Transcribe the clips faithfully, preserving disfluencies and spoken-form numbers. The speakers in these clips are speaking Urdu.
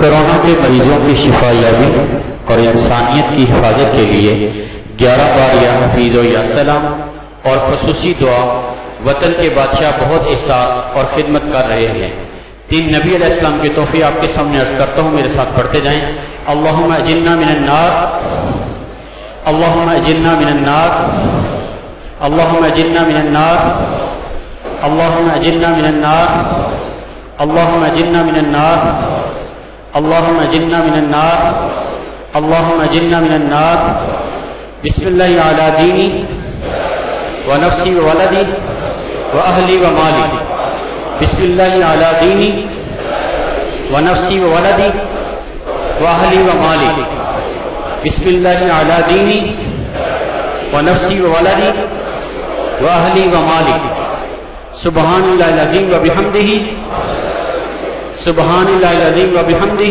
کورونا کے مریضوں کی شفا یابی اور انسانیت کی حفاظت کے لیے گیارہ بار یا حفیظ و یا سلام اور خصوصی دعا وطن کے بادشاہ بہت احساس اور خدمت کر رہے ہیں۔ تین نبی علیہ السلام کی توفیق آپ کے سامنے عرض کرتا ہوں، میرے ساتھ پڑھتے جائیں۔ اللہم اجرنا من النار، اللہم اجرنا من النار، اللہم اجرنا من النار، اللہم اجرنا من النار، اللہم اجرنا من النار، اللہم اجرنا من النار، اللہم اجرنا من النار۔ بسم اللہ علی دینی و نفسی و ولدی و اہلی و مالی۔ بسم اللہ علی دینی و نفسی و ولدی و اہلی و مالی۔ بسم اللہ علی دینی و نفسی و ولدی و اہلی و مالی۔ سبحان اللہ العظیم و بحمدہ، سبحان اللہ العظیم و بحمدہ،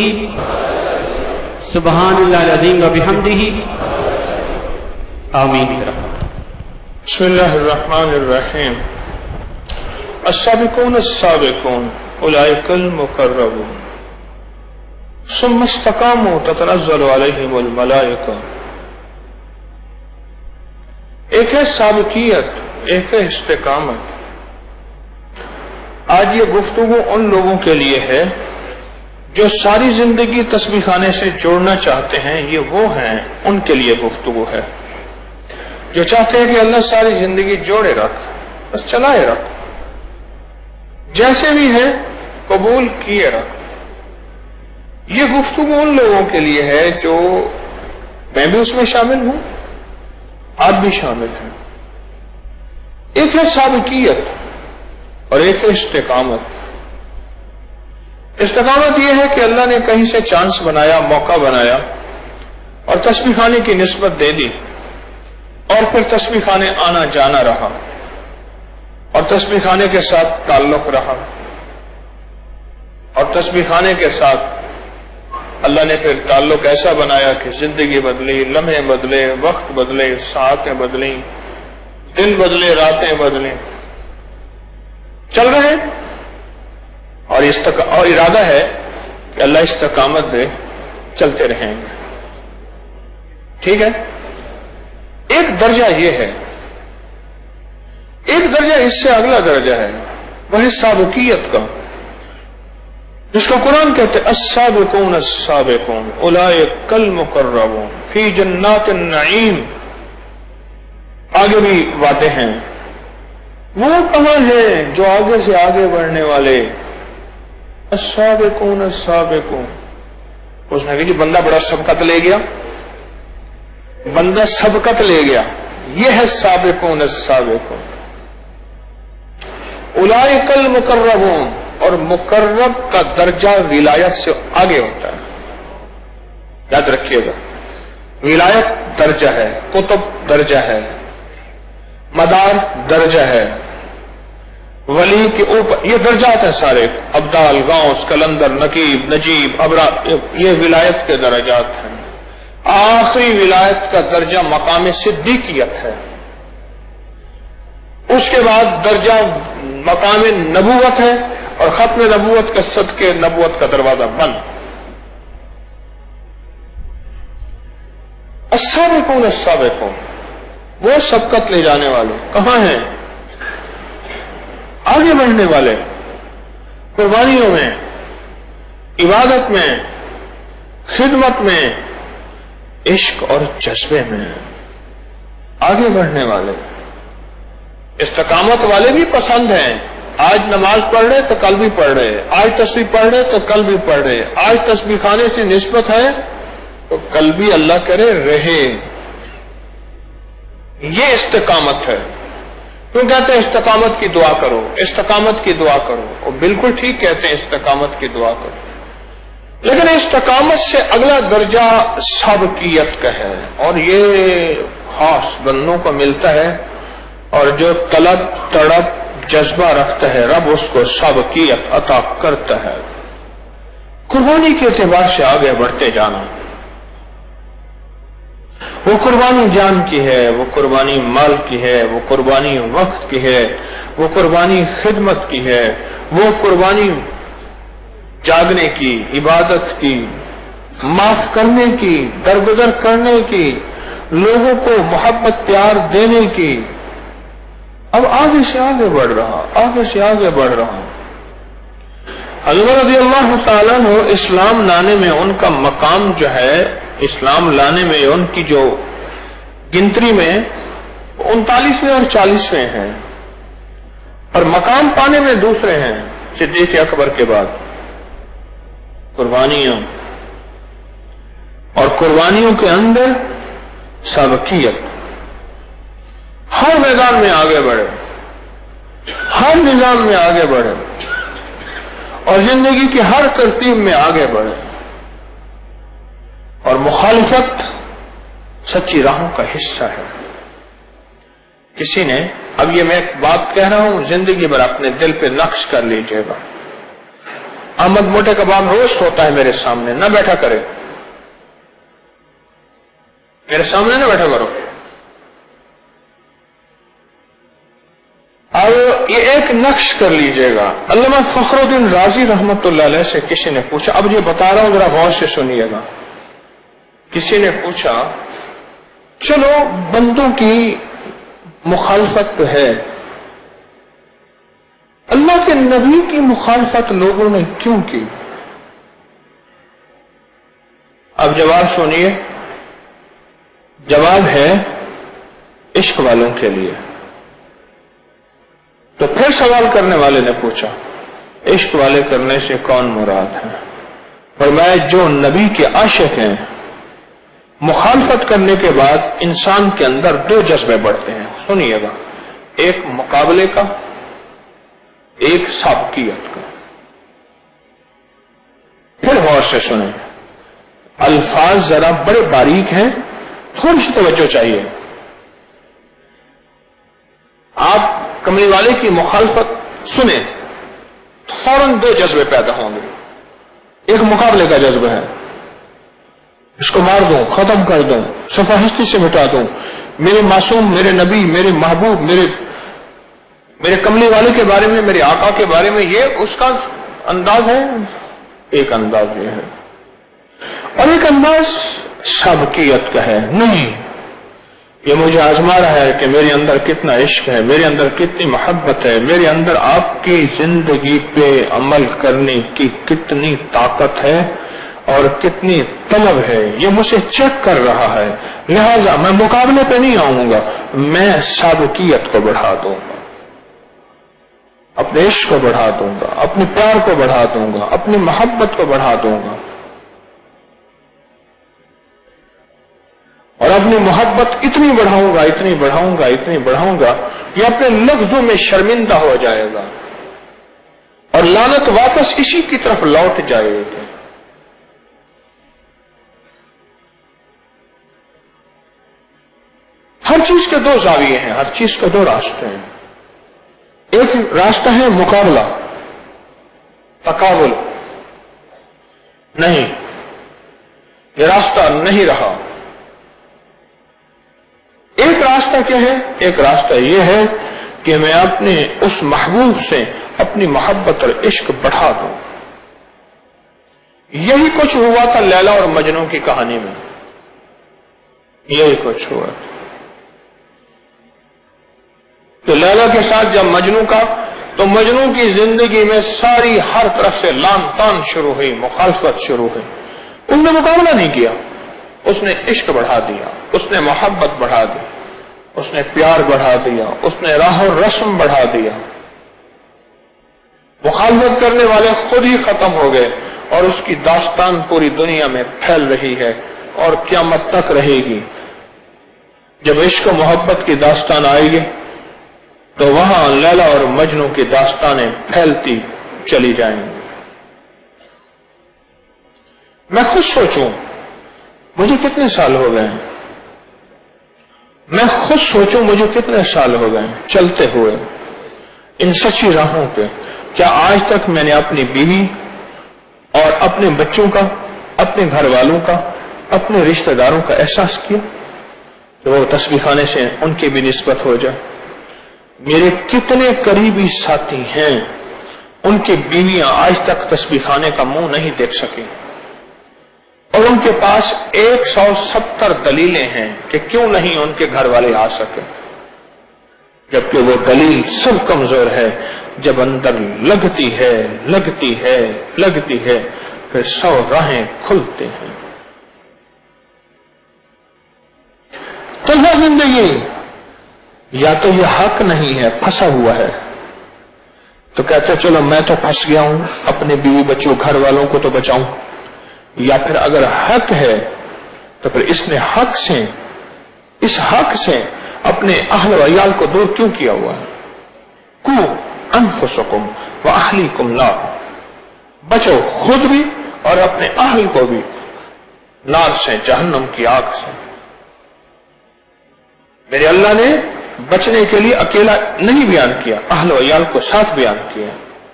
سبحان اللہ العظیم و بحمدہ۔ آمین۔ بسم اللہ الرحمن الرحیم۔ السابقون السابقون اولئک المقربون ثم استقاموا تتنزل علیہم الملائکہ۔ ایک ہے سابقیت، ایک ہے استقامت۔ آج یہ گفتگو ان لوگوں کے لیے ہے جو ساری زندگی تسبیح خانے سے جوڑنا چاہتے ہیں، یہ وہ ہیں، ان کے لیے گفتگو ہے جو چاہتے ہیں کہ اللہ ساری زندگی جوڑے رکھ، بس چلائے رکھ، جیسے بھی ہے قبول کیے رکھ۔ یہ گفتگو ان لوگوں کے لیے ہے جو، میں بھی اس میں شامل ہوں، آپ بھی شامل ہیں۔ ایک ہے سابقیت اور ایک ہے استقامت۔ استقامت یہ ہے کہ اللہ نے کہیں سے چانس بنایا، موقع بنایا اور تسبیح خانے کی نسبت دے دی، اور پھر تسبیح خانے آنا جانا رہا اور تسبیح خانے کے ساتھ تعلق رہا، اور تسبیح خانے کے ساتھ اللہ نے پھر تعلق ایسا بنایا کہ زندگی بدلی، لمحے بدلے، وقت بدلے، ساعتیں بدلیں، دن بدلے، راتیں بدلیں، چل رہے ہیں۔ اور استق... اور ارادہ ہے کہ اللہ استقامت دے، چلتے رہیں گے۔ ٹھیک ہے؟ ایک درجہ یہ ہے، ایک درجہ اس سے اگلا درجہ ہے، وہ ہے سابقیت کا، جس کو قرآن کہتے ہیں السابقون السابقون اولئک المقربون فی جنات النعیم۔ آگے بھی وعدے ہیں، وہ کہاں ہیں جو آگے سے آگے بڑھنے والے؟ السابقون السابقون۔ اس نے کہا جی بندہ بڑا سبقت لے گیا، بندہ سبقت لے گیا، یہ ہے سابقون السابقون۔ اولئک المقربون، اور مقرب کا درجہ ولایت سے آگے ہوتا ہے، یاد رکھیے گا۔ ولایت درجہ ہے، کتب درجہ ہے، مدار درجہ ہے، ولی کے اوپر یہ درجات ہیں سارے، ابدال، غوث، کلندر، نقیب، نجیب، ابرار، یہ ولایت کے درجات ہیں۔ آخری ولایت کا درجہ مقام صدیقیت ہے، اس کے بعد درجہ مقام نبوت ہے، اور ختم نبوت کے صدقے نبوت کا دروازہ بند۔ السابقون السابقون، وہ سبقت لے جانے والے کہاں ہیں؟ آگے بڑھنے والے، قربانیوں میں، عبادت میں، خدمت میں، عشق اور جذبے میں آگے بڑھنے والے۔ استقامت والے بھی پسند ہیں، آج نماز پڑھ رہے تو کل بھی پڑھ رہے، آج تسبیح پڑھ رہے تو کل بھی پڑھ رہے، آج تسبیح خانے سے نسبت ہے تو کل بھی اللہ کرے رہے۔ یہ استقامت ہے۔ کیوں کہتے ہیں استقامت کی دعا کرو، استقامت کی دعا کرو؟ اور بالکل ٹھیک کہتے ہیں استقامت کی دعا کرو، لیکن استقامت سے اگلا درجہ سابقیت کا ہے، اور یہ خاص بندوں کو ملتا ہے، اور جو طلب تڑپ جذبہ رکھتا ہے رب اس کو سابقیت عطا کرتا ہے۔ قربانی کے اعتبار سے آگے بڑھتے جانا، وہ قربانی جان کی ہے، وہ قربانی مال کی ہے، وہ قربانی وقت کی ہے، وہ قربانی خدمت کی ہے، وہ قربانی جاگنے کی، عبادت کی، معاف کرنے کی، درگزر کرنے کی، لوگوں کو محبت پیار دینے کی، اب آگے سے آگے بڑھ رہا آگے سے آگے بڑھ رہا حضرت رضی اللہ تعالیٰ عنہ اسلام لانے میں ان کا مقام جو ہے، اسلام لانے میں ان کی جو گنتری میں انتالیسویں اور چالیسویں ہیں، اور مقام پانے میں دوسرے ہیں صدیق اکبر کے بعد۔ قربانیاں، اور قربانیوں کے اندر سابقیت، ہر میدان میں آگے بڑھے، ہر نظام میں آگے بڑھے، اور زندگی کی ہر ترتیب میں آگے بڑھے، اور مخالفت سچی راہوں کا حصہ ہے۔ کسی نے، اب یہ میں ایک بات کہہ رہا ہوں، زندگی بھر اپنے دل پہ نقش کر لیجئے گا۔ احمد موٹے کباب روز سوتا ہے میرے سامنے، نہ بیٹھا کرے، میرے سامنے نہ بیٹھا کرو۔ اب یہ ایک نقش کر لیجئے گا۔ علامہ فخر الدین رازی رحمت اللہ علیہ سے کسی نے پوچھا، اب یہ بتا رہا ہوں ذرا غور سے سنیے گا۔ کسی نے پوچھا، چلو بندوں کی مخالفت تو ہے، اللہ کے نبی کی مخالفت لوگوں نے کیوں کی؟ اب جواب سنیے، جواب ہے عشق والوں کے لیے۔ تو پھر سوال کرنے والے نے پوچھا، عشق والے کرنے سے کون مراد ہے؟ فرمایا جو نبی کے عاشق ہیں، مخالفت کرنے کے بعد انسان کے اندر دو جذبے بڑھتے ہیں، سنیے گا، ایک مقابلے کا، ایک سابقیت کا۔ پھر غور سے سنیں، الفاظ ذرا بڑے باریک ہیں، تھوڑی سی توجہ چاہیے۔ آپ کملی والے کی مخالفت سنیں، فوراً دو جذبے پیدا ہوں گے۔ ایک مقابلے کا جذبہ ہے، اس کو مار دوں، ختم کر دوں، صفحہ ہستی سے مٹا دوں، میرے معصوم، میرے نبی، میرے محبوب، میرے میرے کملی والے کے بارے میں، میرے آقا کے بارے میں، یہ اس کا انداز ہے۔ ایک انداز یہ ہے، اور ایک انداز سابقیت کا ہے، نہیں یہ مجھے آزما رہا ہے کہ میرے اندر کتنا عشق ہے، میرے اندر کتنی محبت ہے، میرے اندر آپ کی زندگی پہ عمل کرنے کی کتنی طاقت ہے اور کتنی طلب ہے، یہ مجھے چیک کر رہا ہے، لہذا میں مقابلے پہ نہیں آؤں گا، میں سابقیت کو بڑھا دوں گا، اپنے عشق کو بڑھا دوں گا، اپنے پیار کو بڑھا دوں گا، اپنی محبت کو بڑھا دوں گا، اور اپنی محبت اتنی بڑھاؤں گا، اتنی بڑھاؤں گا، اتنی بڑھاؤں گا، یہ اپنے لفظوں میں شرمندہ ہو جائے گا، اور لعنت واپس اسی کی طرف لوٹ جائے گی۔ ہر چیز کے دو زاویے ہیں، ہر چیز کے دو راستے ہیں۔ ایک راستہ ہے مقابلہ، تقابل، نہیں یہ راستہ نہیں رہا۔ ایک راستہ کیا ہے؟ ایک راستہ یہ ہے کہ میں اپنے اس محبوب سے اپنی محبت اور عشق بڑھا دوں۔ یہی کچھ ہوا تھا لیلا اور مجنوں کی کہانی میں، یہی کچھ ہوا تھا کہ لیلا کے ساتھ جب مجنوں کا، تو مجنوں کی زندگی میں ساری ہر طرف سے لان تان شروع ہوئی، مخالفت شروع ہوئی۔ اس نے مقابلہ نہیں کیا، اس نے عشق بڑھا دیا، اس نے محبت بڑھا دی، اس نے پیار بڑھا دیا، اس نے راہ و رسم بڑھا دیا۔ مخالفت کرنے والے خود ہی ختم ہو گئے، اور اس کی داستان پوری دنیا میں پھیل رہی ہے اور قیامت تک رہے گی۔ جب عشق و محبت کی داستان آئے گی تو وہاں لیلا اور مجنوں کی داستانیں پھیلتی چلی جائیں گی۔ میں خود سوچوں مجھے کتنے سال ہو گئے ہیں، میں خود سوچوں مجھے کتنے سال ہو گئے ہیں چلتے ہوئے ان سچی راہوں پہ۔ کیا آج تک میں نے اپنی بیوی اور اپنے بچوں کا، اپنے گھر والوں کا، اپنے رشتہ داروں کا احساس کیا کہ وہ تسبیح خانے سے ان کی بھی نسبت ہو جائے؟ میرے کتنے قریبی ساتھی ہیں ان کی بیویاں آج تک تسبیح خانے کا منہ نہیں دیکھ سکیں، اور ان کے پاس ایک سو ستر دلیلیں ہیں کہ کیوں نہیں ان کے گھر والے آ سکے، جبکہ وہ دلیل سب کمزور ہے۔ جب اندر لگتی ہے لگتی ہے لگتی ہے پھر سو راہیں کھلتے ہیں۔ تنہا زندگی یا تو یہ حق نہیں ہے، پھنسا ہوا ہے، تو کہتے چلو میں تو پھنس گیا ہوں، اپنے بیوی بچوں گھر والوں کو تو بچاؤں، یا پھر اگر حق ہے تو پھر اس نے حق سے اس حق سے اپنے اہل و عیال کو دور کیوں کیا ہوا ہے؟ کو انفسکم و اہلیکم نار، بچو خود بھی اور اپنے اہل کو بھی نار سے، جہنم کی آگ سے۔ میرے اللہ نے بچنے کے لیے اکیلا نہیں بیان کیا، اہل و عیال کو ساتھ بیان کیا۔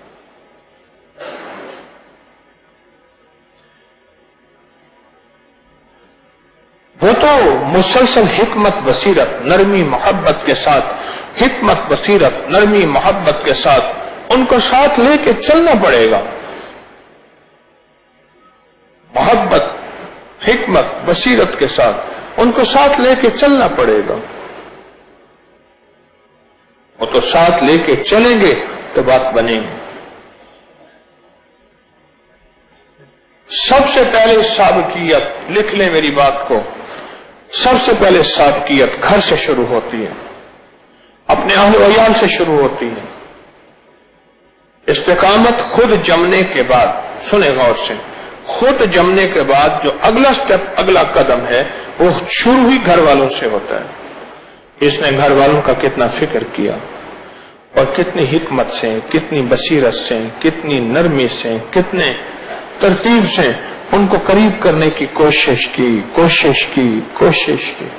وہ تو مسلسل حکمت بصیرت نرمی محبت کے ساتھ، حکمت بصیرت نرمی محبت کے ساتھ ان کو ساتھ لے کے چلنا پڑے گا۔ محبت حکمت بصیرت کے ساتھ ان کو ساتھ لے کے چلنا پڑے گا۔ وہ تو ساتھ لے کے چلیں گے تو بات بنے گی۔ سب سے پہلے سابقیت، لکھ لیں میری بات کو، سب سے پہلے سابقیت گھر سے شروع ہوتی ہے، اپنے اہل و عیال سے شروع ہوتی ہے۔ استقامت خود جمنے کے بعد، سنیں غور سے، خود جمنے کے بعد جو اگلا سٹیپ، اگلا قدم ہے، وہ شروع ہی گھر والوں سے ہوتا ہے۔ اس نے گھر والوں کا کتنا فکر کیا اور کتنی حکمت سے، کتنی بصیرت سے، کتنی نرمی سے، کتنے ترتیب سے ان کو قریب کرنے کی کوشش کی کوشش کی کوشش کی۔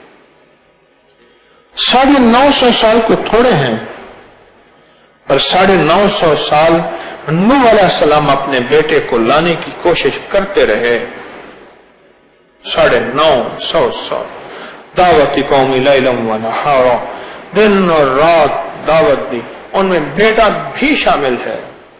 ساڑھے نو سو سال کو تھوڑے ہیں، اور ساڑھے نو سو سال نوح علیہ السلام اپنے بیٹے کو لانے کی کوشش کرتے رہے۔ ساڑھے نو سو سال دعوت قومی لیلم و نہارا، دن اور رات دعوت دی، ان میں بیٹا بھی شامل ہے۔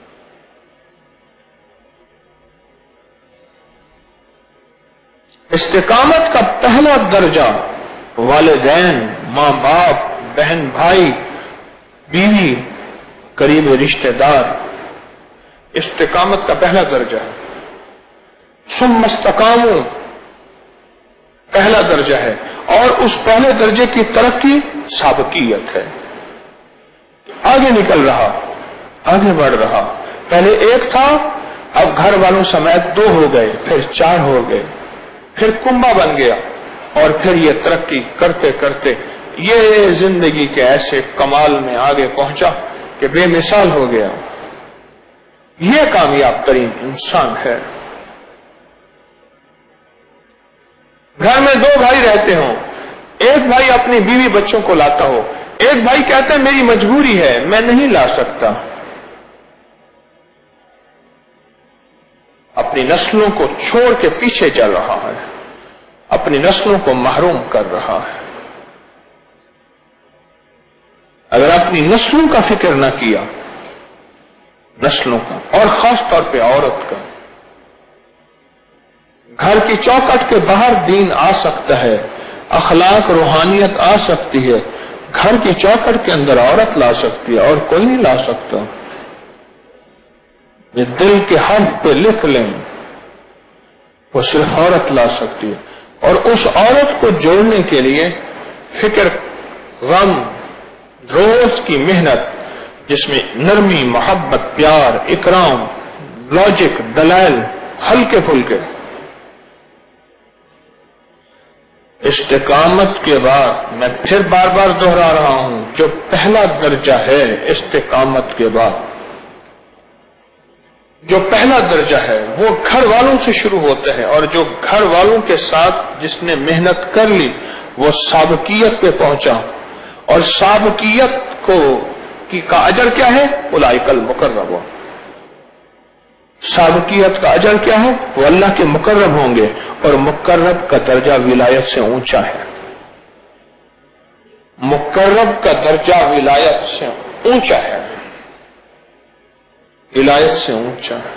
استقامت کا پہلا درجہ والدین، ماں باپ، بہن بھائی، بیوی، قریب رشتہ دار، استقامت کا پہلا درجہ ہے۔ ثم استقاموا پہلا درجہ ہے، اور اس پہلے درجے کی ترقی سابقیت ہے۔ آگے نکل رہا، آگے بڑھ رہا، پہلے ایک تھا، اب گھر والوں سمیت دو ہو گئے، پھر چار ہو گئے، پھر کنبہ بن گیا، اور پھر یہ ترقی کرتے کرتے یہ زندگی کے ایسے کمال میں آگے پہنچا کہ بے مثال ہو گیا۔ یہ کامیاب ترین انسان ہے۔ گھر میں دو بھائی رہتے ہوں، ایک بھائی اپنی بیوی بچوں کو لاتا ہو، ایک بھائی کہتا ہے میری مجبوری ہے، میں نہیں لا سکتا، اپنی نسلوں کو چھوڑ کے پیچھے چل رہا ہے، اپنی نسلوں کو محروم کر رہا ہے۔ اگر اپنی نسلوں کا فکر نہ کیا، نسلوں کا، اور خاص طور پہ عورت کا، گھر کی چوکٹ کے باہر دین آ سکتا ہے، اخلاق روحانیت آ سکتی ہے، گھر کی چوکٹ کے اندر عورت لا سکتی ہے، اور کوئی نہیں لا سکتا۔ یہ دل کے حرف پہ لکھ لیں، وہ صرف عورت لا سکتی ہے، اور اس عورت کو جوڑنے کے لیے فکر، غم، روز کی محنت، جس میں نرمی، محبت، پیار، اکرام، لاجک، دلائل، ہلکے پھلکے۔ استقامت کے بعد میں پھر بار بار دوہرا رہا ہوں، جو پہلا درجہ ہے استقامت کے بعد، جو پہلا درجہ ہے وہ گھر والوں سے شروع ہوتا ہے، اور جو گھر والوں کے ساتھ جس نے محنت کر لی وہ سابقیت پہ پہنچا، اور سابقیت کو کی کا اجر کیا ہے؟ اولئک المقربون۔ سابقیت کا اجر کیا ہے؟ وہ اللہ کے مقرب ہوں گے، اور مقرب کا درجہ ولایت سے اونچا ہے۔ مقرب کا درجہ ولایت سے اونچا ہے۔ ولایت سے اونچا ہے.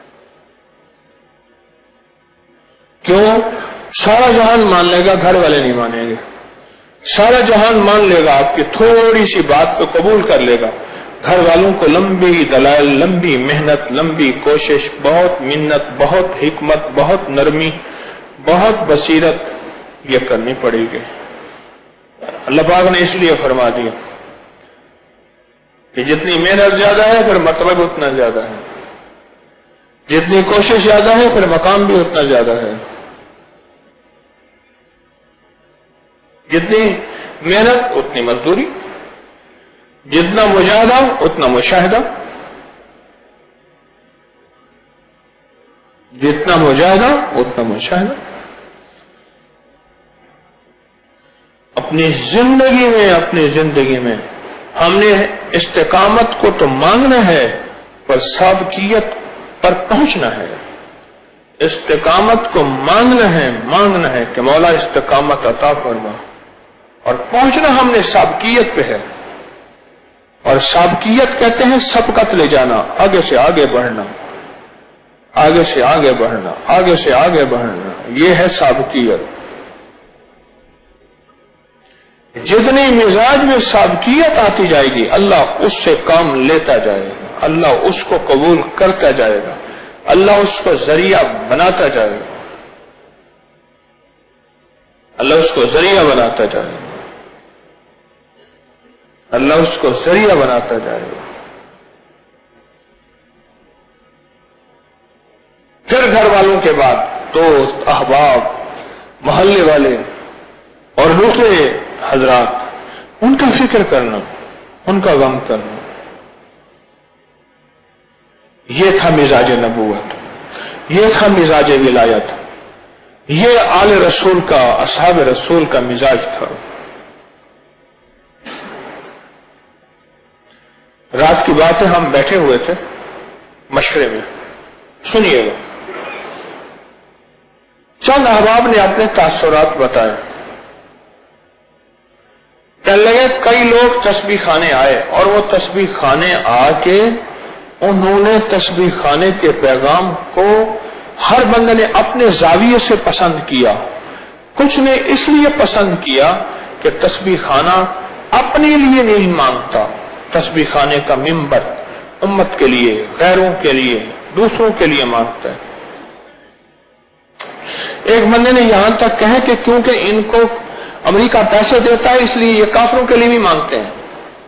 کیوں؟ سارا جہان مان لے گا، گھر والے نہیں مانیں گے. سارا جہان مان لے گا، آپ کی تھوڑی سی بات کو قبول کر لے گا. گھر والوں کو لمبی دلائل، لمبی محنت، لمبی کوشش، بہت منت، بہت حکمت، بہت نرمی، بہت بصیرت یہ کرنی پڑے گی. اللہ پاک نے اس لیے فرما دیا کہ جتنی محنت زیادہ ہے پھر مطلب اتنا زیادہ ہے، جتنی کوشش زیادہ ہے پھر مقام بھی اتنا زیادہ ہے. جتنی محنت اتنی مزدوری، جتنا مجاہدہ اتنا مشاہدہ، جتنا مجاہدہ اتنا مشاہدہ. اپنی زندگی میں اپنی زندگی میں ہم نے استقامت کو تو مانگنا ہے پر سابقیت پر پہنچنا ہے. استقامت کو مانگنا ہے مانگنا ہے کہ مولا استقامت عطا فرما، اور پہنچنا ہم نے سابقیت پہ ہے. اور سابقیت کہتے ہیں سبقت لے جانا، آگے سے آگے بڑھنا، آگے سے آگے بڑھنا، آگے سے آگے بڑھنا، یہ ہے سابقیت. جتنی مزاج میں سابقیت آتی جائے گی اللہ اس سے کام لیتا جائے گا، اللہ اس کو قبول کرتا جائے گا، اللہ اس کو ذریعہ بناتا جائے گا، اللہ اس کو ذریعہ بناتا جائے گا، اللہ اس کو ذریعہ بناتا جائے گا. پھر گھر والوں کے بعد دوست، احباب، محلے والے اور دوسرے حضرات، ان کا فکر کرنا، ان کا غم کرنا. یہ تھا مزاج نبوت، یہ تھا مزاج ولایت، یہ آل رسول کا، اصحاب رسول کا مزاج تھا. رات کی باتیں ہم بیٹھے ہوئے تھے مشورے میں، سنیے گا. چند احباب نے اپنے تاثرات بتائے. کہنے لگے کئی لوگ تسبیح خانے آئے اور وہ تسبیح خانے آ کے انہوں نے تسبیح خانے کے پیغام کو ہر بندے نے اپنے زاویے سے پسند کیا. کچھ نے اس لیے پسند کیا کہ تسبیح خانہ اپنے لیے نہیں مانگتا، تسبیح خانے کا ممبر امت کے لیے، غیروں کے لیے، دوسروں کے لیے مانگتا ہے. ایک بندے نے یہاں تک کہا کہ کیونکہ ان کو امریکہ پیسے دیتا ہے اس لیے یہ کافروں کے لیے بھی مانگتے ہیں.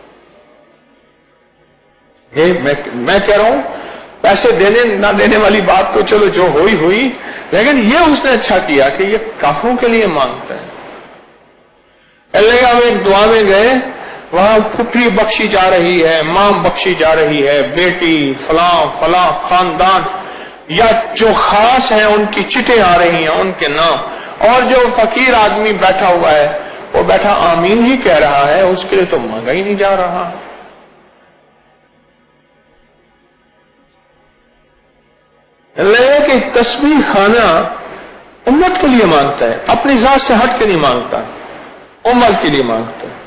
یہ میں, میں کہہ رہا ہوں پیسے دینے نہ دینے والی بات تو چلو جو ہوئی ہوئی، لیکن یہ اس نے اچھا کیا کہ یہ کافروں کے لیے مانگتا ہے. اللہ ہم ایک دعا میں گئے، وہاں پھپھی بخشی جا رہی ہے، ماں بخشی جا رہی ہے، بیٹی فلاں فلاں خاندان یا جو خاص ہیں ان کی چٹیں آ رہی ہیں ان کے نام، اور جو فقیر آدمی بیٹھا ہوا ہے وہ بیٹھا آمین ہی کہہ رہا ہے، اس کے لیے تو مانگا ہی نہیں جا رہا. اللہ کہ تسبیح خانہ امت کے لیے مانگتا ہے، اپنی ذات سے ہٹ کے نہیں مانگتا، امت کے لیے مانگتا ہے.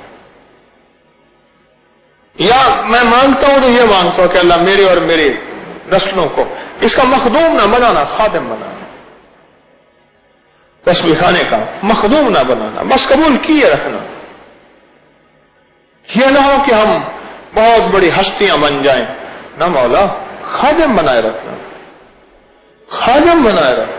یا میں مانگتا ہوں تو یہ مانگتا ہوں کہ اللہ میرے اور میرے نسلوں کو اس کا مخدوم نہ بنانا، خادم بنانا، تسبیح خانے کا مخدوم نہ بنانا، بس قبول کیے رکھنا. یہ نہ ہو کہ ہم بہت بڑی ہستیاں بن جائیں، نہ مولا خادم بنائے رکھنا، خادم بنائے رکھنا.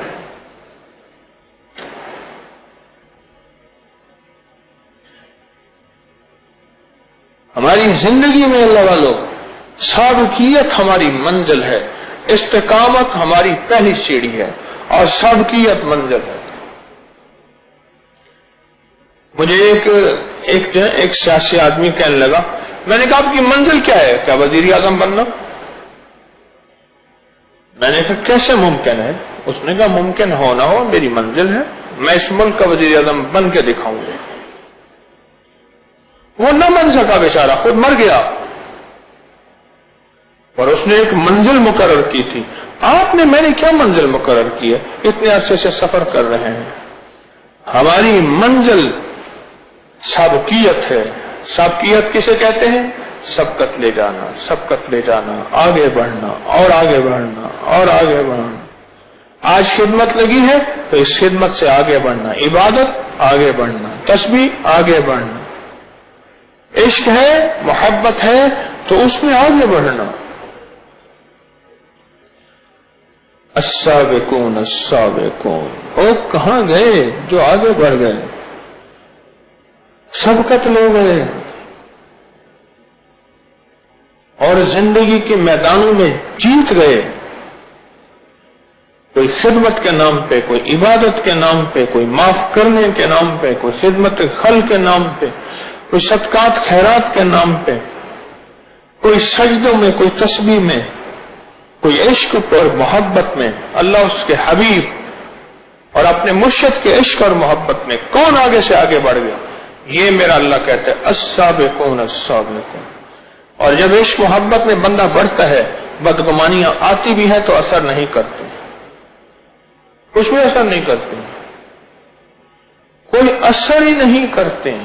ہماری زندگی میں اللہ والو سابقیت ہماری منزل ہے، استقامت ہماری پہلی سیڑھی ہے اور سابقیت منزل ہے. مجھے ایک ایک جو ہے ایک سیاسی آدمی کہنے لگا، میں نے کہا آپ کی منزل کیا ہے؟ کیا وزیر اعظم بننا؟ میں نے کہا کیسے ممکن ہے؟ اس نے کہا ممکن ہو نہ ہو میری منزل ہے، میں اس ملک کا وزیر اعظم بن کے دکھاؤں گا. وہ نہ بن سکا بیچارہ، خود مر گیا، اور اس نے ایک منزل مقرر کی تھی. آپ نے میں نے کیا منزل مقرر کی ہے؟ اتنے عرصے سے سفر کر رہے ہیں. ہماری منزل سابقیت ہے. سابقیت کسے کہتے ہیں؟ سبقت لے جانا، سبقت لے جانا، آگے بڑھنا اور آگے بڑھنا اور آگے بڑھنا. آج خدمت لگی ہے تو اس خدمت سے آگے بڑھنا، عبادت آگے بڑھنا، تسبیح آگے بڑھنا، عشق ہے، محبت ہے تو اس میں آگے بڑھنا. السابقون السابقون، وہ کہاں گئے جو آگے بڑھ گئے، سبقت لے گئے اور زندگی کے میدانوں میں جیت گئے. کوئی خدمت کے نام پہ، کوئی عبادت کے نام پہ، کوئی معاف کرنے کے نام پہ، کوئی خدمت خلق کے نام پہ، کوئی صدقات خیرات کے نام پہ، کوئی سجدوں میں، کوئی تسبیح میں، کوئی عشق اور محبت میں، اللہ اس کے حبیب اور اپنے مرشد کے عشق اور محبت میں کون آگے سے آگے بڑھ گیا. یہ میرا اللہ کہتا ہے السابقون السابقون. اور جب عشق محبت میں بندہ بڑھتا ہے، بدگمانیاں آتی بھی ہیں تو اثر نہیں کرتی، کچھ بھی اثر نہیں کرتے، کوئی اثر ہی نہیں کرتے،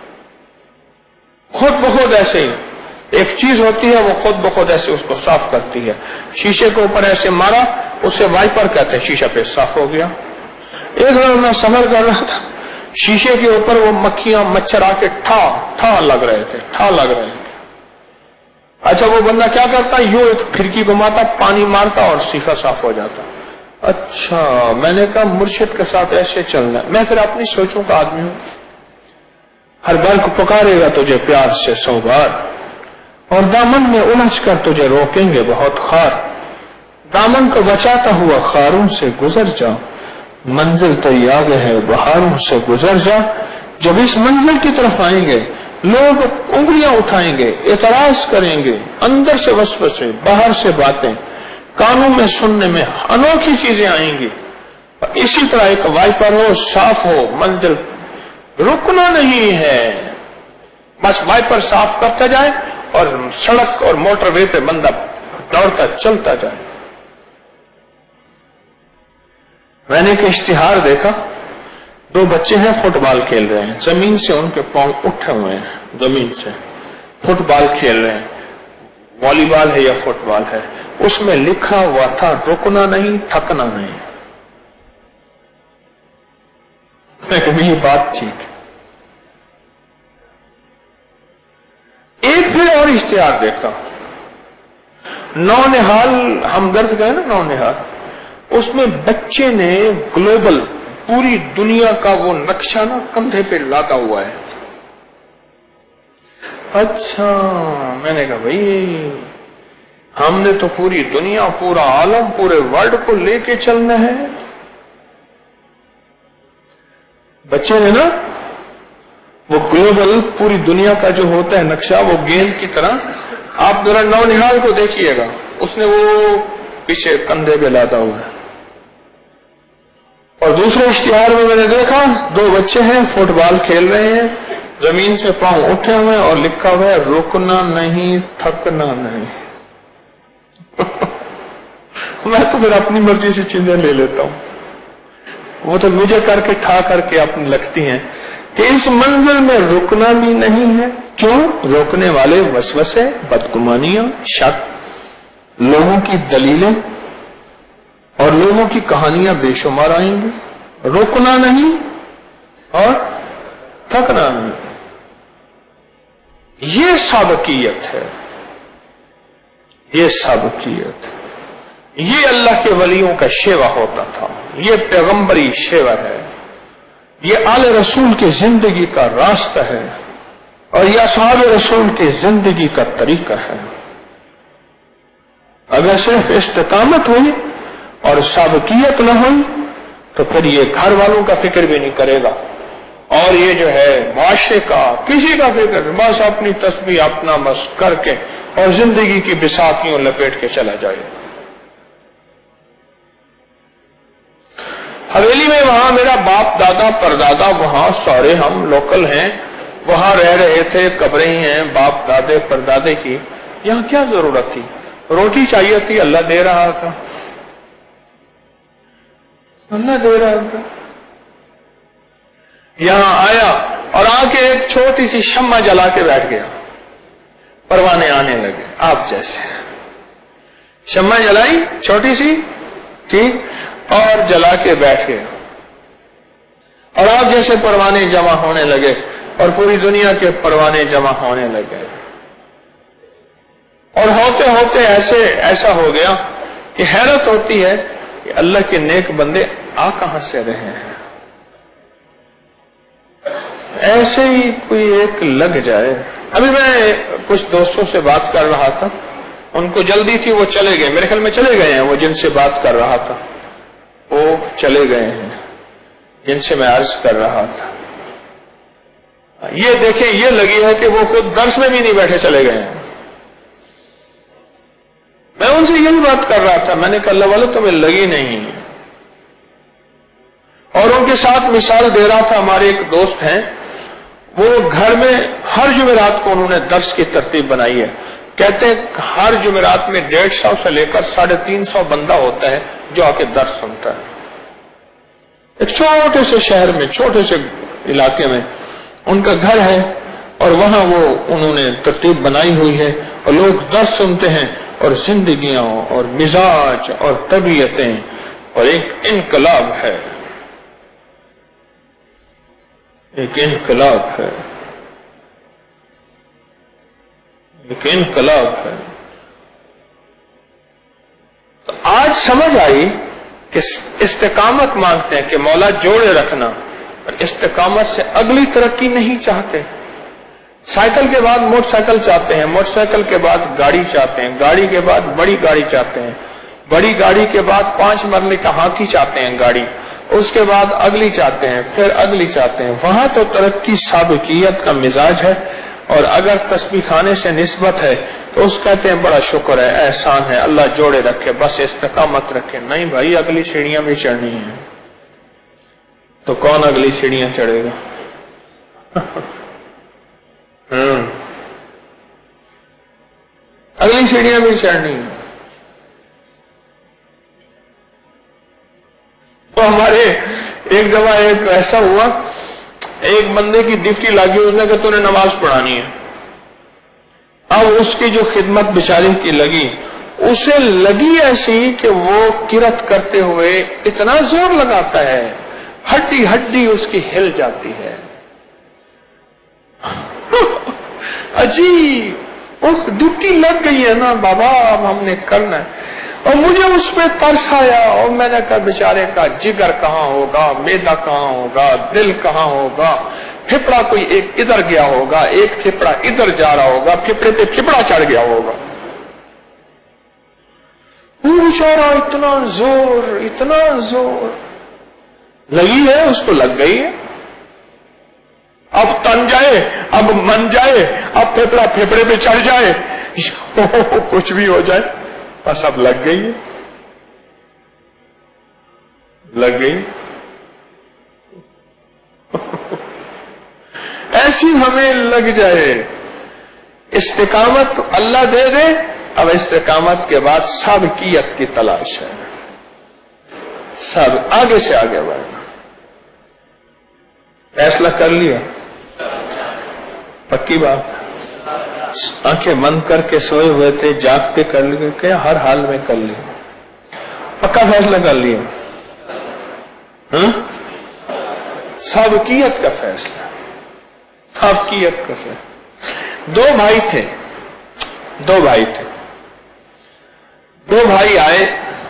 خود بخود ایسے ہی. ایک چیز ہوتی ہے وہ خود بخود ایسے اس کو صاف کرتی ہے. شیشے کے اوپر ایسے مارا، اسے وائپر کہتے ہیں، شیشہ پہ صاف ہو گیا. ایک بار میں سفر کر رہا تھا، شیشے کے اوپر وہ مکھیاں مچھر آ کے ٹھا ٹھا لگ رہے تھے ٹھا لگ رہے تھے. اچھا وہ بندہ کیا کرتا، یوں ایک پھرکی گھماتا، پانی مارتا اور شیشہ صاف ہو جاتا. اچھا میں نے کہا مرشد کے ساتھ ایسے چلنا ہے. میں پھر اپنی سوچوں کا آدمی ہوں. ہر بار کو پکارے گا تجھے پیار سے سو بار، اور دامن میں الجھ کر تجھے روکیں گے بہت خار. دامن کو بچاتا ہوا خاروں سے گزر جا، منزل تیری آگے ہے بہاروں سے گزر جا. جب اس منزل کی طرف آئیں گے لوگ انگلیاں اٹھائیں گے، اعتراض کریں گے، اندر سے وسوسے، باہر سے باتیں، کانوں میں سننے میں انوکھی چیزیں آئیں گی. اسی طرح ایک وائپر ہو، صاف ہو، منزل رکنا نہیں ہے، بس وائپر صاف کرتا جائے اور سڑک اور موٹر وے پہ بندہ دوڑتا چلتا جائے. میں نے ایک اشتہار دیکھا، دو بچے ہیں فٹ بال کھیل رہے ہیں، زمین سے ان کے پاؤں اٹھے ہوئے ہیں، زمین سے فٹ بال کھیل رہے ہیں. والی بال ہے یا فٹ بال ہے، اس میں لکھا ہوا تھا رکنا نہیں، تھکنا نہیں. میں کہوں یہ بات ٹھیک ہے. ایک پھر اور اشتہار دیکھا، نونہال ہمدرد گئے نا نونہال، اس میں بچے نے گلوبل پوری دنیا کا وہ نقشہ نا کندھے پہ لادا ہوا ہے. اچھا میں نے کہا بھائی ہم نے تو پوری دنیا، پورا عالم، پورے ورلڈ کو لے کے چلنا ہے. بچے نے نا وہ گلوبل پوری دنیا کا جو ہوتا ہے نقشہ، وہ گیند کی طرح، آپ ذرا نونہال کو دیکھیے گا، اس نے وہ پیچھے کندھے پہ لادا ہوا ہے. اور دوسرے اشتہار میں میں نے دیکھا دو بچے ہیں فٹ بال کھیل رہے ہیں، زمین سے پاؤں اٹھے ہوئے اور لکھا ہوا ہے رکنا نہیں، تھکنا نہیں. میں تو پھر اپنی مرضی سے چیزیں لے لیتا ہوں، وہ تو مجھے کر کے ٹھا کر کے اپنی لگتی ہیں کہ اس منزل میں رکنا بھی نہیں ہے. کیوں؟ روکنے والے وسوسے، بدگمانیاں، شک، لوگوں کی دلیلیں اور لوگوں کی کہانیاں بے شمار آئیں گی. رکنا نہیں اور تھکنا نہیں، یہ سابقیت ہے، یہ سابقیت، یہ اللہ کے ولیوں کا شیوا ہوتا تھا، یہ پیغمبری شیوا ہے، یہ آل رسول کی زندگی کا راستہ ہے، اور یہ اصحاب رسول کی زندگی کا طریقہ ہے. اگر صرف استقامت ہوئی اور سابقیت نہ ہوئی تو پھر یہ گھر والوں کا فکر بھی نہیں کرے گا، اور یہ جو ہے معاشرے کا، کسی کا فکر، بس اپنی تسبیح اپنا بس کر کے اور زندگی کی بساتیوں لپیٹ کے چلا جائے. حویلی میں وہاں میرا باپ دادا پردادا، وہاں سارے ہم لوکل ہیں، وہاں رہ رہے تھے، قبریں ہی ہیں باپ دادے پردادے کی. یہاں کیا ضرورت تھی؟ روٹی چاہیے تھی، اللہ دے رہا تھا، اللہ دے رہا تھا. یہاں آیا اور آ کے ایک چھوٹی سی شمع جلا کے بیٹھ گیا، پروانے آنے لگے آپ جیسے. شمع جلائی چھوٹی سی ٹھیک اور جلا کے بیٹھ گئے اور آپ جیسے پروانے جمع ہونے لگے اور پوری دنیا کے پروانے جمع ہونے لگے اور ہوتے ہوتے ایسے ایسا ہو گیا کہ حیرت ہوتی ہے کہ اللہ کے نیک بندے آ کہاں سے رہے ہیں. ایسے ہی کوئی ایک لگ جائے. ابھی میں کچھ دوستوں سے بات کر رہا تھا, ان کو جلدی تھی, وہ چلے گئے, میرے خیال میں چلے گئے ہیں, وہ جن سے بات کر رہا تھا وہ چلے گئے ہیں جن سے میں عرض کر رہا تھا. یہ دیکھیں یہ لگی ہے کہ وہ خود درس میں بھی نہیں بیٹھے چلے گئے ہیں. میں ان سے یہی بات کر رہا تھا, میں نے کہا اللہ والے تمہیں لگی نہیں. اور ان کے ساتھ مثال دے رہا تھا, ہمارے ایک دوست ہیں وہ گھر میں ہر جمعرات کو انہوں نے درس کی ترتیب بنائی ہے. کہتے ہیں ہر جمعرات میں ڈیڑھ سو سے لے کر ساڑھے تین سو بندہ ہوتا ہے جو آ کے درس سنتا ہے. ایک چھوٹے سے شہر میں چھوٹے سے علاقے میں ان کا گھر ہے اور وہاں وہ انہوں نے ترتیب بنائی ہوئی ہے اور لوگ درس سنتے ہیں اور زندگیاں اور مزاج اور طبیعتیں اور ایک انقلاب ہے, ایک انقلاب ہے, ایک انقلاب ہے. تو آج سمجھ آئی کہ استقامت مانگتے ہیں کہ مولا جوڑے رکھنا, اور استقامت سے اگلی ترقی نہیں چاہتے. سائیکل کے بعد موٹر سائیکل چاہتے ہیں, موٹر سائیکل کے بعد گاڑی چاہتے ہیں, گاڑی کے بعد بڑی گاڑی چاہتے ہیں, بڑی گاڑی کے بعد پانچ مرلے کا ہاتھی چاہتے ہیں گاڑی, اس کے بعد اگلی چاہتے ہیں, پھر اگلی چاہتے ہیں. وہاں تو ترقی سابقیت کا مزاج ہے, اور اگر تسبیح خانے سے نسبت ہے تو اس کہتے ہیں بڑا شکر ہے, احسان ہے, اللہ جوڑے رکھے, بس استقامت رکھے. نہیں بھائی, اگلی سیڑھیاں بھی چڑھنی ہیں. تو کون اگلی سیڑھیاں چڑھے گا؟ ہوں اگلی سیڑھیاں بھی چڑھنی ہیں. تو ہمارے ایک دفعہ ایک ایسا ہوا, ایک بندے کی ڈیوٹی لگی, اس نے کہا تو نے نماز پڑھانی ہے. اب اس کی جو خدمت بیچاری کی لگی, اسے لگی ایسی کہ وہ کرت کرتے ہوئے اتنا زور لگاتا ہے ہڈی ہڈی اس کی ہل جاتی ہے. عجیب, وہ ڈیوٹی لگ گئی ہے نا بابا, اب ہم نے کرنا ہے. اور مجھے اس پہ ترس آیا اور میں نے کہا بیچارے کا جگر کہاں ہوگا, میدا کہاں ہوگا, دل کہاں ہوگا, پھپڑا کوئی ایک ادھر گیا ہوگا, ایک پھپڑا ادھر جا رہا ہوگا, پھپڑے پہ پھپڑا چڑھ گیا ہوگا. وہ بیچارہ اتنا زور اتنا زور لگی ہے, اس کو لگ گئی ہے. اب تن جائے, اب من جائے, اب پھپڑا پھپڑے پہ چڑھ جائے, کچھ بھی ہو جائے, بس اب لگ گئی ہے, لگ گئی. ایسی ہمیں لگ جائے. استقامت اللہ دے دے, اب استقامت کے بعد سابقیت کی تلاش ہے, سب آگے سے آگے بڑھنا. فیصلہ کر لیا, پکی بات. آنکھیں بند کر کے سوئے ہوئے تھے, جاگتے کر لیا, کہ ہر حال میں کر لیا, پکا فیصلہ کر لیا. ہاں, سابقیت کا فیصلہ, سابقیت کا فیصلہ. دو بھائی تھے, دو بھائی تھے, دو بھائی آئے,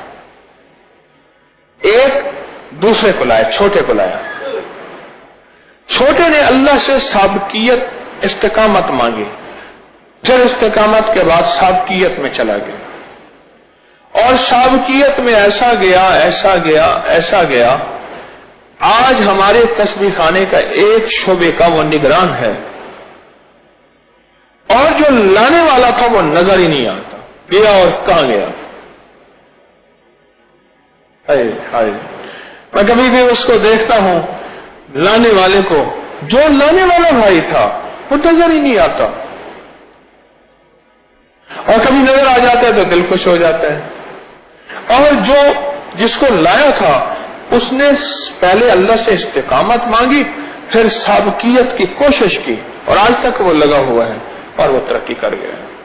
ایک دوسرے کو لایا, چھوٹے کو لایا. چھوٹے نے اللہ سے سابقیت استقامت مانگی, پھر استقامت کے بعد سابقیت میں چلا گیا, اور سابقیت میں ایسا گیا ایسا گیا ایسا گیا آج ہمارے تسبیح خانے کا ایک شعبے کا وہ نگران ہے, اور جو لانے والا تھا وہ نظر ہی نہیں آتا, گیا اور کہاں گیا. ہائے ہائے, میں کبھی بھی اس کو دیکھتا ہوں, لانے والے کو, جو لانے والا بھائی تھا وہ نظر ہی نہیں آتا, اور کبھی نظر آ جاتا ہے تو دل خوش ہو جاتا ہے. اور جو جس کو لایا تھا اس نے پہلے اللہ سے استقامت مانگی, پھر سابقیت کی کوشش کی, اور آج تک وہ لگا ہوا ہے اور وہ ترقی کر گیا ہے.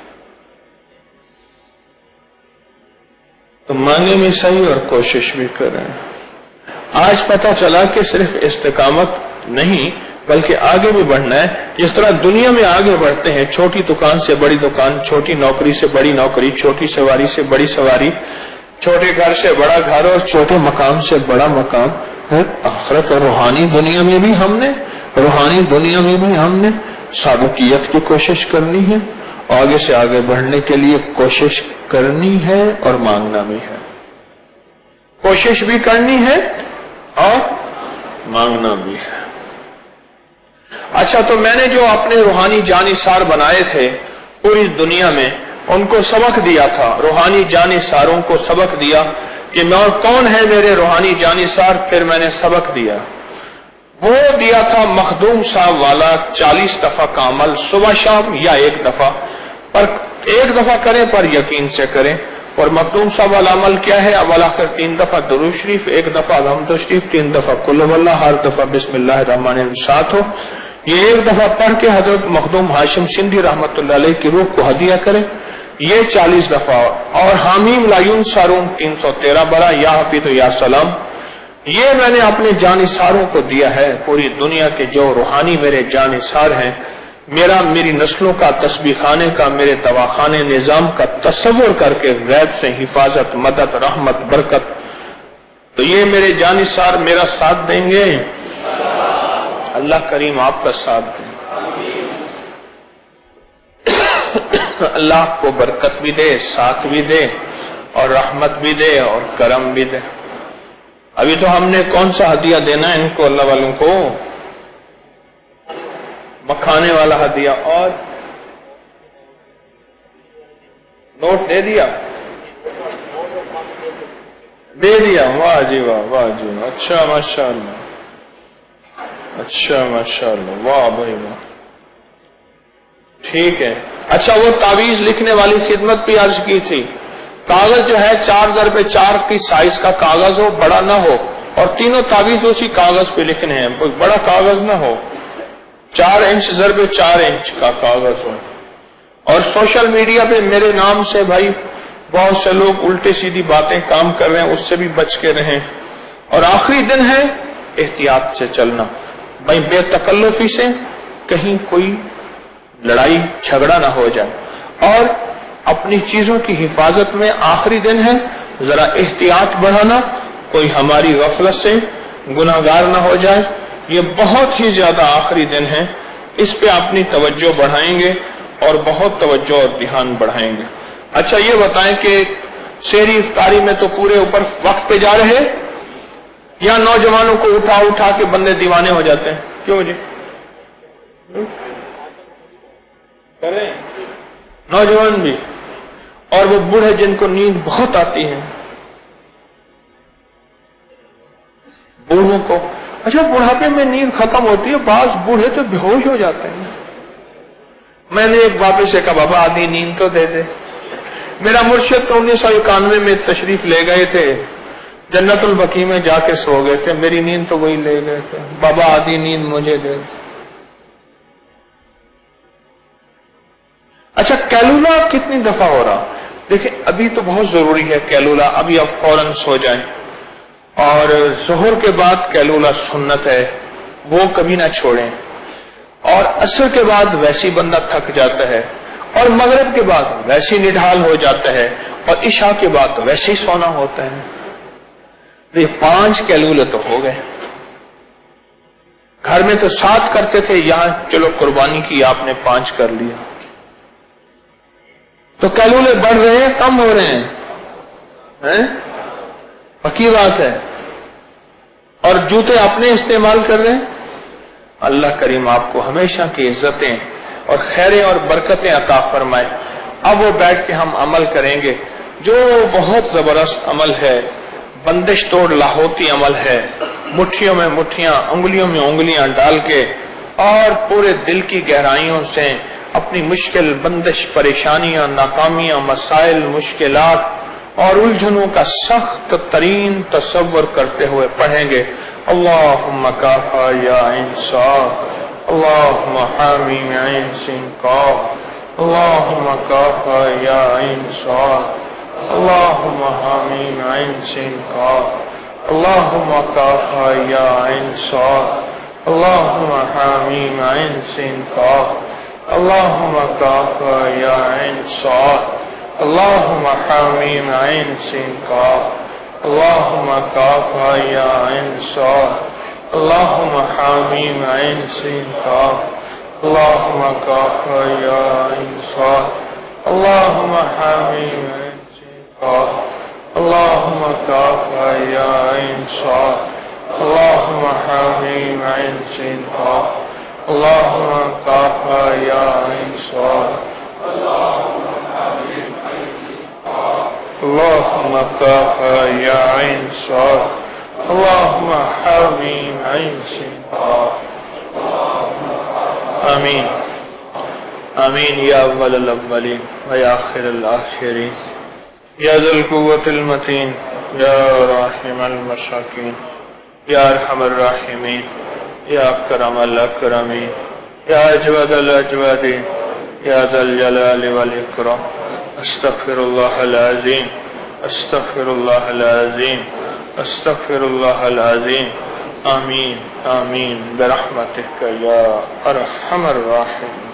تو مانگے بھی صحیح اور کوشش بھی کریں. آج پتہ چلا کہ صرف استقامت نہیں بلکہ آگے بھی بڑھنا ہے. جس طرح دنیا میں آگے بڑھتے ہیں، چھوٹی دکان سے بڑی دکان، چھوٹی نوکری سے بڑی نوکری، چھوٹی سواری سے بڑی سواری، چھوٹے گھر سے بڑا گھر اور چھوٹے مقام سے بڑا مقام. آخرت اور روحانی دنیا میں بھی ہم نے روحانی دنیا میں بھی ہم نے سابقیت کی کوشش کرنی ہے. آگے سے آگے بڑھنے کے لیے کوشش کرنی ہے اور مانگنا بھی ہے. کوشش بھی کرنی ہے اور مانگنا بھی ہے. اچھا، تو میں نے جو اپنے روحانی جانثار بنائے تھے پوری دنیا میں، ان کو سبق دیا تھا. روحانی جانثاروں کو سبق دیا کہ میں کون ہے میرے روحانی جانثار. پھر میں نے سبق دیا، وہ دیا تھا مخدوم صاحب والا چالیس دفعہ کا عمل صبح شام، یا ایک دفعہ پر ایک دفعہ کریں پر یقین سے کریں. اور مخدوم صاحب والا عمل کیا ہے؟ اولا کر تین دفعہ درود شریف، ایک دفعہ الحمد شریف، تین دفعہ قل هو اللہ، ہر دفعہ بسم اللہ الرحمن الرحیم ساتھ ہو. یہ ایک دفعہ پڑھ کے حضرت مخدوم ہاشم سندھی رحمت اللہ علیہ کی روح کو ہدیہ کریں، یہ چالیس دفعہ. اور حامیم لا ینصرون تین سو تیرہ برا، یا حفیظ یا سلام. یہ میں نے اپنے جانثاروں کو دیا ہے پوری دنیا کے جو روحانی میرے جانثار ہیں. میرا میری نسلوں کا تسبیح خانے کا، میرے دواخانے نظام کا تصور کر کے غیب سے حفاظت، مدد، رحمت، برکت. تو یہ میرے جانثار میرا ساتھ دیں گے، اللہ کریم آپ کا ساتھ دیں. اللہ آپ کو برکت بھی دے، ساتھ بھی دے، اور رحمت بھی دے، اور کرم بھی دے. ابھی تو ہم نے کون سا ہدیہ دینا ہے ان کو، اللہ والوں کو؟ مکھانے والا ہدیہ. اور نوٹ دے دیا دے دیا واہ جی واہ، واہ جی واہ، اچھا ماشاء اللہ، اچھا ماشاء اللہ، واہ بھائی واہ، ٹھیک ہے. اچھا، وہ تعویذ لکھنے والی خدمت بھی عرض کی تھی. کاغذ جو ہے چار ضرب چار کی سائز کا کاغذ ہو، بڑا نہ ہو، اور تینوں تعویذ اسی کاغذ پہ لکھنے ہیں. بڑا کاغذ نہ ہو، چار انچ ضرب چار انچ کا کاغذ ہو. اور سوشل میڈیا پہ میرے نام سے بھائی بہت سے لوگ الٹے سیدھی باتیں کام کر رہے ہیں، اس سے بھی بچ کے رہیں. اور آخری دن ہے، احتیاط سے چلنا بھائی، بے تکلفی سے کہیں کوئی لڑائی جھگڑا نہ ہو جائے. اور اپنی چیزوں کی حفاظت میں آخری دن ہے، ذرا احتیاط بڑھانا، کوئی ہماری غفلت سے گناہگار نہ ہو جائے. یہ بہت ہی زیادہ آخری دن ہے، اس پہ اپنی توجہ بڑھائیں گے اور بہت توجہ اور دھیان بڑھائیں گے. اچھا، یہ بتائیں کہ سحری افطاری میں تو پورے اوپر وقت پہ جا رہے، یا نوجوانوں کو اٹھا اٹھا کے بندے دیوانے ہو جاتے ہیں؟ کیوں جی کر رہے ہیں نوجوان بھی، اور وہ بوڑھے جن کو نیند بہت آتی ہے، بوڑھوں کو. اچھا، بڑھاپے میں نیند ختم ہوتی ہے، بعض بوڑھے تو بے ہوش ہو جاتے ہیں. میں نے ایک باپے سے کہا بابا آدھی نیند تو دے دے. میرا مرشد تو انیس سو اکانوے میں تشریف لے گئے تھے، جنت البقیع میں جا کے سو گئے تھے، میری نیند تو وہی لے گئے تھے. بابا آدھی نیند مجھے دے دے. اچھا، کیلولا کتنی دفعہ ہو رہا؟ دیکھیں، ابھی تو بہت ضروری ہے کیلولا، ابھی آپ فوراً سو جائیں. اور ظہر کے بعد کیلولا سنت ہے، وہ کبھی نہ چھوڑیں. اور عصر کے بعد ویسی بندہ تھک جاتا ہے، اور مغرب کے بعد ویسی نڈھال ہو جاتا ہے، اور عشاء کے بعد ویسے ہی سونا ہوتا ہے. یہ پانچ کیلولے تو ہو گئے. گھر میں تو سات کرتے تھے، یہاں چلو قربانی کی آپ نے پانچ کر لیا. تو کیلولے بڑھ رہے ہیں کم ہو رہے ہیں؟ پکی بات ہے. اور جوتے اپنے استعمال کر رہے ہیں. اللہ کریم آپ کو ہمیشہ کی عزتیں اور خیریں اور برکتیں عطا فرمائے. اب وہ بیٹھ کے ہم عمل کریں گے جو بہت زبردست عمل ہے، بندش توڑ لاہوتی عمل ہے. مٹھیوں میں مٹھیاں، انگلیوں میں انگلیاں ڈال کے اور پورے دل کی گہرائیوں سے اپنی مشکل بندش، پریشانیاں، ناکامیاں، مسائل، مشکلات اور الجھنوں کا سخت ترین تصور کرتے ہوئے پڑھیں گے. اللہم کافا یا انصاف، اللہم حامی عین سین قاف، اللہم کافا یا انصاف، اللهم حامیم عین سین قاف اللهم کافا یا عین صاد اللهم حامیم عین سین قاف اللهم کافا یا عین صاد اللهم حامیم عین سین قاف اللهم کافا یا عین صاد اللهم حامیم عین سین قاف اللهم کافا یا عین صاد اللهم حامیم عین سین قاف اللهم کافا یا عین صاد اللهم حامیم عین سین قاف اللهم کافا یا عین صاد اللهم کافا یا عین صاد اللهم حامیم عین سین قاف. آمین آمین یا اول الاولین و یا آخر الآخرین یا ذی القوة المتین یا راحم المساکین یا ارحم الراحمین یا اکرم الاکرمین یا اجود الاجودین یا ذا الجلال والاکرام. استغفر اللہ العظیم استغفر اللہ العظیم استغفر اللہ العظیم. آمین آمین برحمتک یا ارحم الراحمین.